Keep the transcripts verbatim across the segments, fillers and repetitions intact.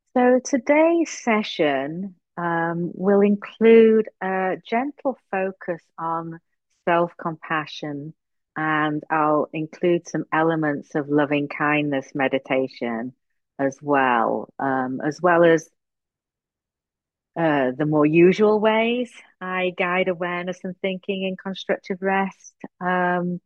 So today's session um, will include a gentle focus on self-compassion, and I'll include some elements of loving kindness meditation as well, um, as well as uh, the more usual ways I guide awareness and thinking in constructive rest. Um,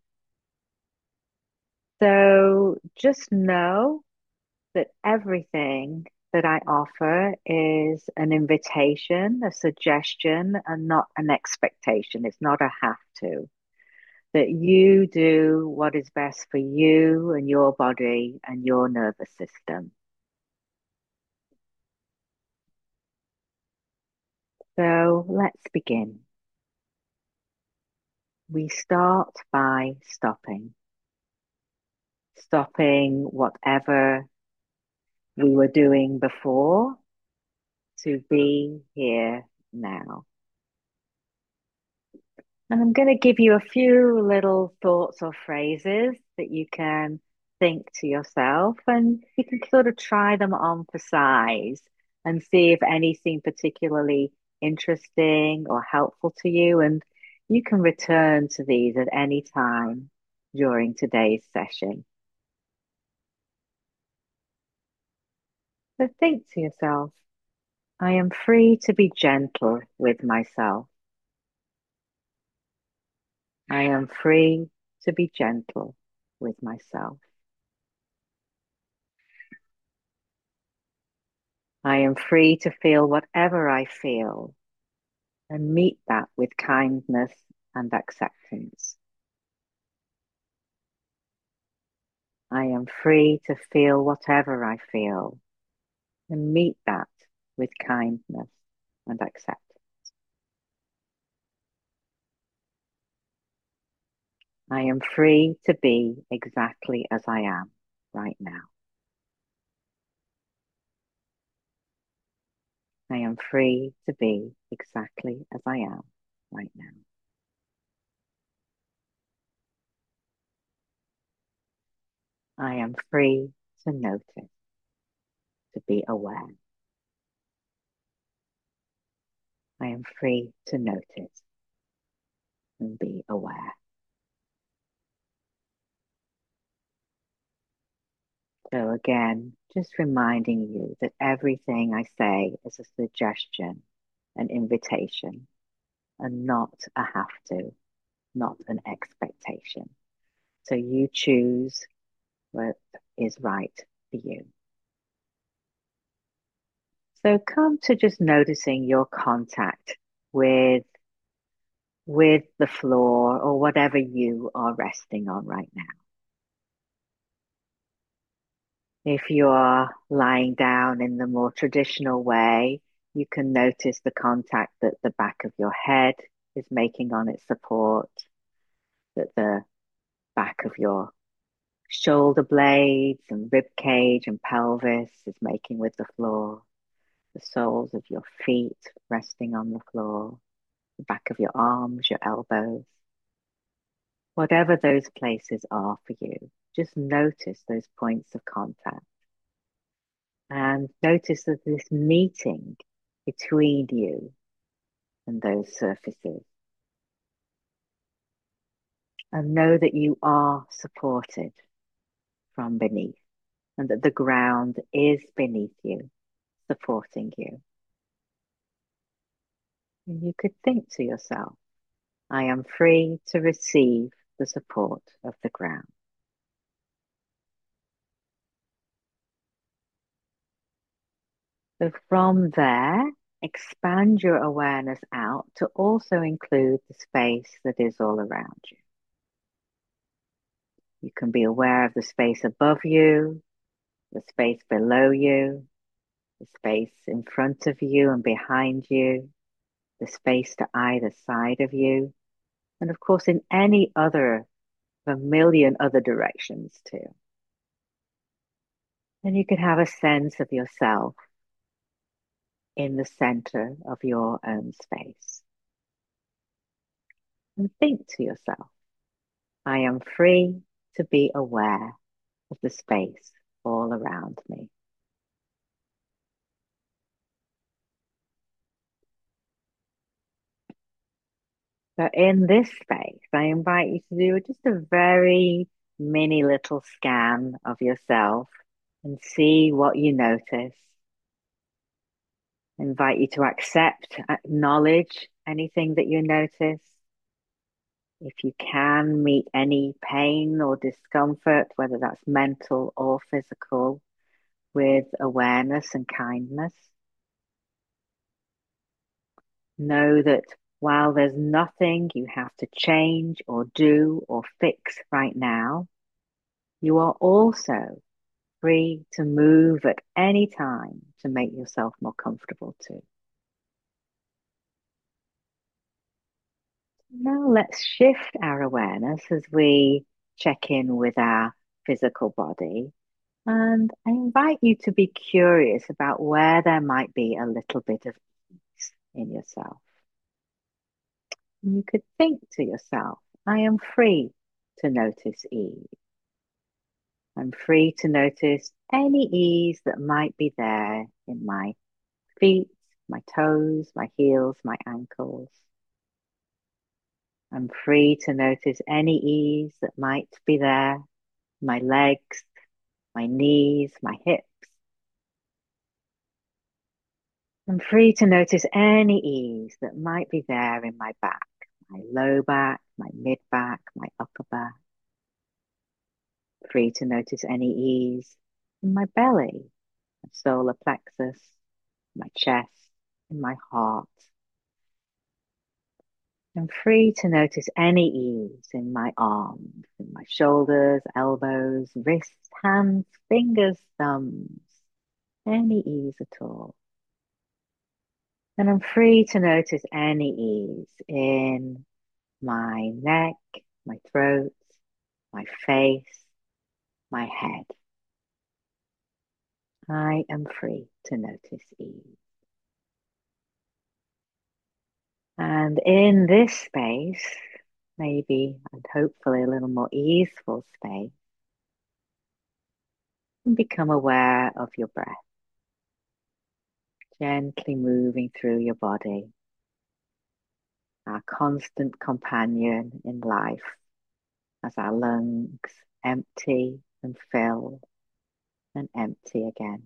so just know that everything that I offer is an invitation, a suggestion, and not an expectation. It's not a have to. That you do what is best for you and your body and your nervous system. So let's begin. We start by stopping, stopping whatever we were doing before to be here now. And I'm going to give you a few little thoughts or phrases that you can think to yourself, and you can sort of try them on for size and see if any seem particularly interesting or helpful to you. And you can return to these at any time during today's session. So think to yourself, I am free to be gentle with myself. I am free to be gentle with myself. I am free to feel whatever I feel and meet that with kindness and acceptance. I am free to feel whatever I feel and meet that with kindness and acceptance. I am free to be exactly as I am right now. I am free to be exactly as I am right now. I am free to notice, to be aware. I am free to notice and be aware. So again, just reminding you that everything I say is a suggestion, an invitation, and not a have to, not an expectation. So you choose what is right for you. So come to just noticing your contact with with the floor or whatever you are resting on right now. If you are lying down in the more traditional way, you can notice the contact that the back of your head is making on its support, that the back of your shoulder blades and rib cage and pelvis is making with the floor, the soles of your feet resting on the floor, the back of your arms, your elbows. Whatever those places are for you, just notice those points of contact. And notice that this meeting between you and those surfaces. And know that you are supported from beneath and that the ground is beneath you, supporting you. And you could think to yourself, I am free to receive the support of the ground. So from there, expand your awareness out to also include the space that is all around you. You can be aware of the space above you, the space below you, the space in front of you and behind you, the space to either side of you, and of course in any other, a million other directions too. And you can have a sense of yourself in the center of your own space. And think to yourself, I am free to be aware of the space all around me. So in this space, I invite you to do just a very mini little scan of yourself and see what you notice. I invite you to accept, acknowledge anything that you notice. If you can, meet any pain or discomfort, whether that's mental or physical, with awareness and kindness. Know that while there's nothing you have to change or do or fix right now, you are also free to move at any time to make yourself more comfortable too. Now let's shift our awareness as we check in with our physical body. And I invite you to be curious about where there might be a little bit of ease in yourself. You could think to yourself, I am free to notice ease. I'm free to notice any ease that might be there in my feet, my toes, my heels, my ankles. I'm free to notice any ease that might be there, my legs, my knees, my hips. I'm free to notice any ease that might be there in my back, my low back, my mid back, my upper back. Free to notice any ease in my belly, my solar plexus, my chest, in my heart. I'm free to notice any ease in my arms, in my shoulders, elbows, wrists, hands, fingers, thumbs, any ease at all. And I'm free to notice any ease in my neck, my throat, my face, my head. I am free to notice ease. And in this space, maybe and hopefully a little more easeful space, and become aware of your breath, gently moving through your body, our constant companion in life as our lungs empty and fill and empty again.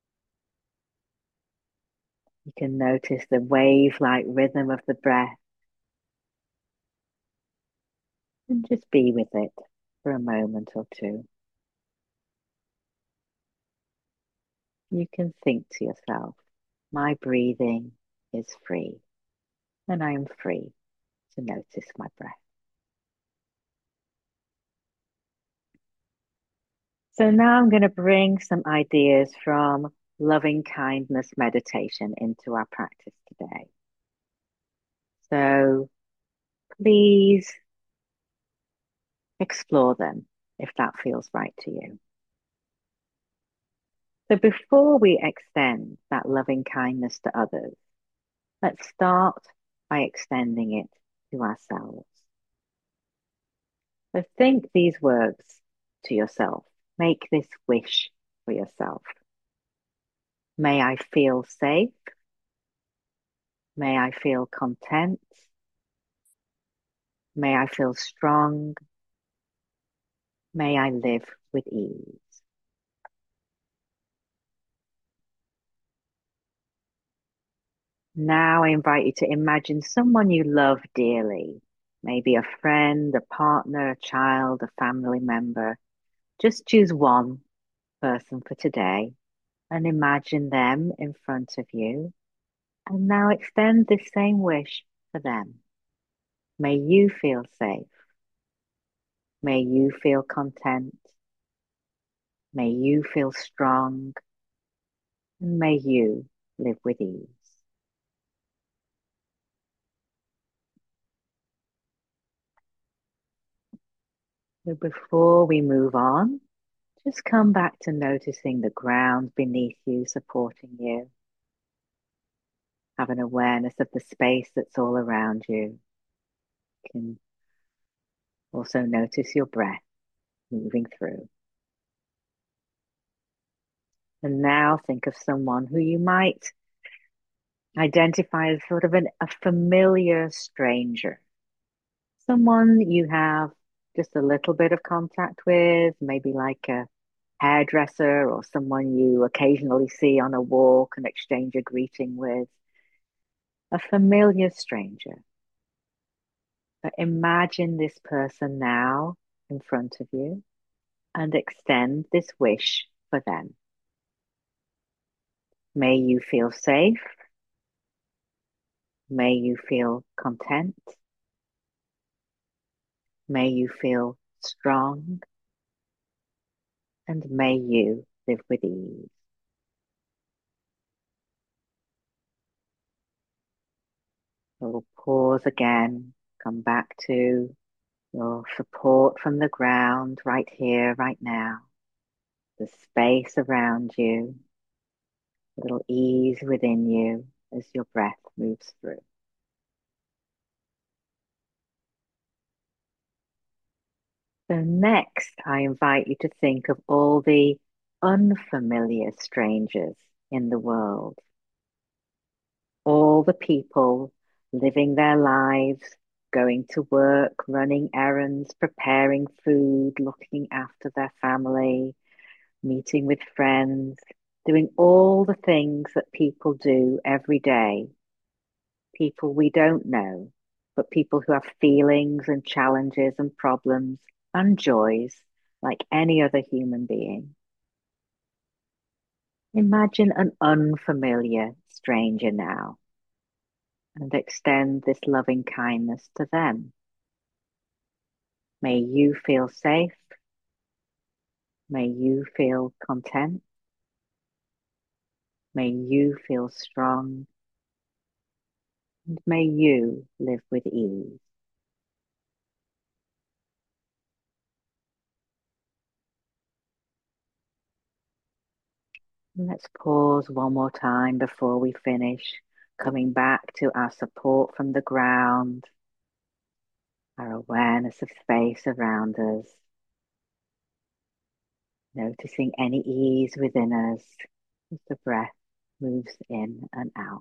You can notice the wave-like rhythm of the breath and just be with it for a moment or two. You can think to yourself, my breathing is free, and I am free to notice my breath. So now I'm going to bring some ideas from loving kindness meditation into our practice today. So please explore them if that feels right to you. So before we extend that loving kindness to others, let's start by extending it to ourselves. So think these words to yourself. Make this wish for yourself. May I feel safe. May I feel content. May I feel strong. May I live with ease. Now I invite you to imagine someone you love dearly, maybe a friend, a partner, a child, a family member. Just choose one person for today and imagine them in front of you. And now extend this same wish for them. May you feel safe. May you feel content. May you feel strong. And may you live with ease. So before we move on, just come back to noticing the ground beneath you supporting you. Have an awareness of the space that's all around you. You can also notice your breath moving through. And now think of someone who you might identify as sort of an, a familiar stranger Someone you have just a little bit of contact with, maybe like a hairdresser or someone you occasionally see on a walk and exchange a greeting with, a familiar stranger. But imagine this person now in front of you and extend this wish for them. May you feel safe. May you feel content. May you feel strong. And may you live with ease. We'll pause again, come back to your support from the ground right here, right now, the space around you, a little ease within you as your breath moves through. So next, I invite you to think of all the unfamiliar strangers in the world, all the people living their lives, going to work, running errands, preparing food, looking after their family, meeting with friends, doing all the things that people do every day. People we don't know, but people who have feelings and challenges and problems and joys like any other human being. Imagine an unfamiliar stranger now and extend this loving kindness to them. May you feel safe. May you feel content. May you feel strong. And may you live with ease. Let's pause one more time before we finish, coming back to our support from the ground, our awareness of space around us, noticing any ease within us as the breath moves in and out.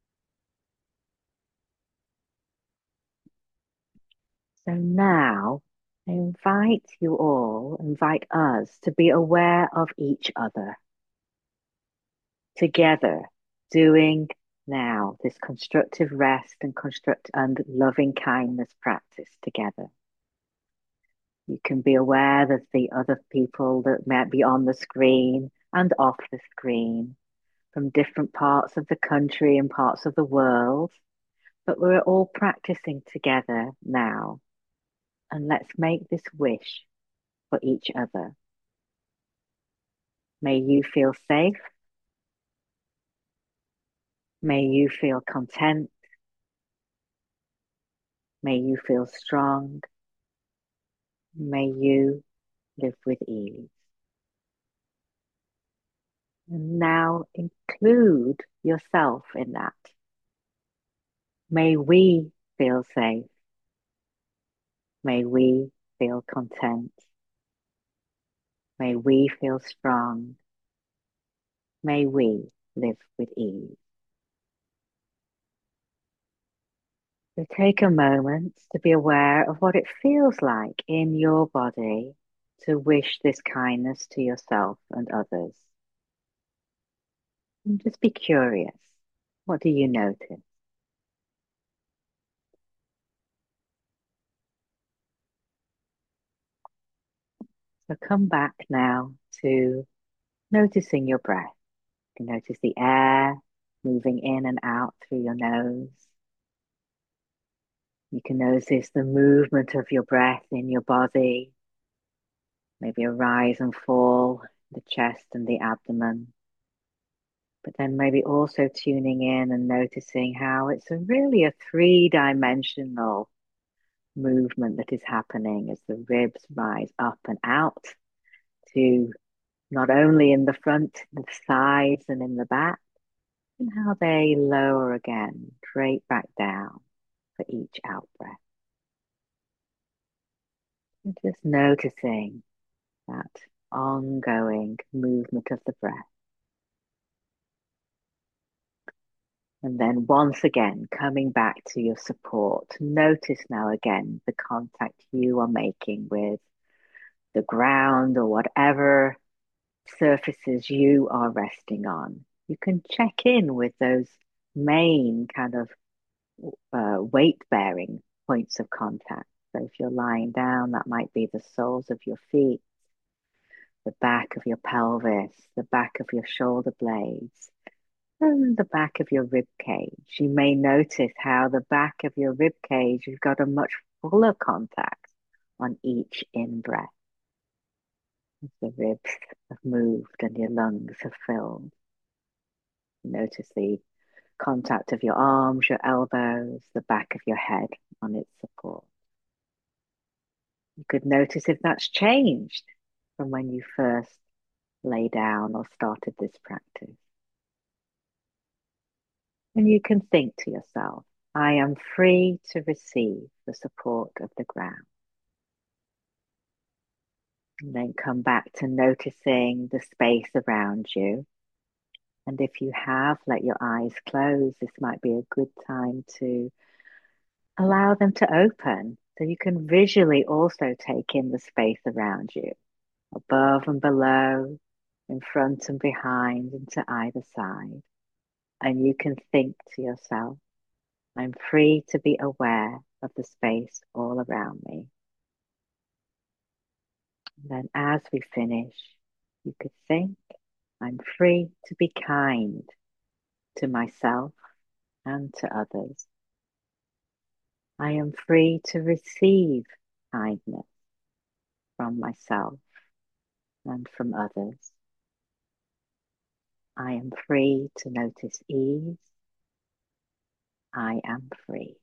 So now I invite you all, invite us to be aware of each other together, doing now this constructive rest and construct and loving kindness practice together. You can be aware that the other people that might be on the screen and off the screen from different parts of the country and parts of the world, but we're all practicing together now. And let's make this wish for each other. May you feel safe. May you feel content. May you feel strong. May you live with ease. And now include yourself in that. May we feel safe. May we feel content. May we feel strong. May we live with ease. So take a moment to be aware of what it feels like in your body to wish this kindness to yourself and others. And just be curious. What do you notice? So come back now to noticing your breath. You can notice the air moving in and out through your nose. You can notice the movement of your breath in your body, maybe a rise and fall, the chest and the abdomen. But then maybe also tuning in and noticing how it's a really a three-dimensional movement that is happening as the ribs rise up and out to not only in the front, the sides and in the back, and how they lower again, straight back down for each out breath. And just noticing that ongoing movement of the breath. And then once again, coming back to your support, notice now again the contact you are making with the ground or whatever surfaces you are resting on. You can check in with those main kind of uh, weight bearing points of contact. So if you're lying down, that might be the soles of your feet, the back of your pelvis, the back of your shoulder blades, and the back of your rib cage. You may notice how the back of your rib cage, you've got a much fuller contact on each in breath as the ribs have moved and your lungs have filled. Notice the contact of your arms, your elbows, the back of your head on its support. You could notice if that's changed from when you first lay down or started this practice. And you can think to yourself, I am free to receive the support of the ground. And then come back to noticing the space around you. And if you have let your eyes close, this might be a good time to allow them to open so you can visually also take in the space around you, above and below, in front and behind, and to either side. And you can think to yourself, I'm free to be aware of the space all around me. And then as we finish, you could think, I'm free to be kind to myself and to others. I am free to receive kindness from myself and from others. I am free to notice ease. I am free.